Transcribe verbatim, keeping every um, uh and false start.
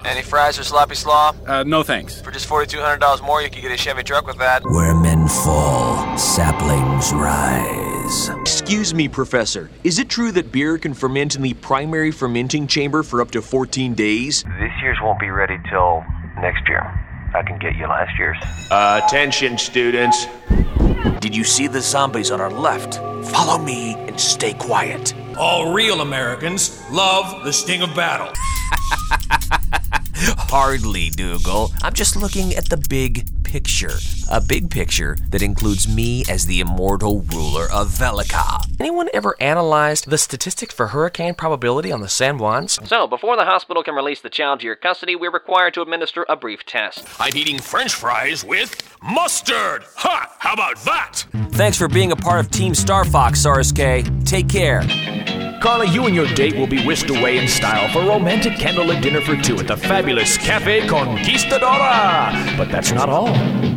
Any fries or sloppy slaw? Uh, no thanks. For just forty-two hundred dollars more, you could get a Chevy truck with that. Where men fall, saplings rise. Excuse me, Professor. Is it true that beer can ferment in the primary fermenting chamber for up to fourteen days? This year's won't be ready till next year. I can get you last year's. Uh, attention, students. Did you see the zombies on our left? Follow me and stay quiet. All real Americans love the sting of battle. Hardly, Dougal. I'm just looking at the big picture. A big picture that includes me as the immortal ruler of Velica. Anyone ever analyzed the statistics for hurricane probability on the San Juans? So, before the hospital can release the child to your custody, we're required to administer a brief test. I'm eating French fries with mustard. Ha! How about that? Thanks for being a part of Team Star Fox, Sariske. Take care. Carly, you and your date will be whisked away in style for romantic candlelit dinner for two at the fabulous Cafe Conquistadora. But that's not all.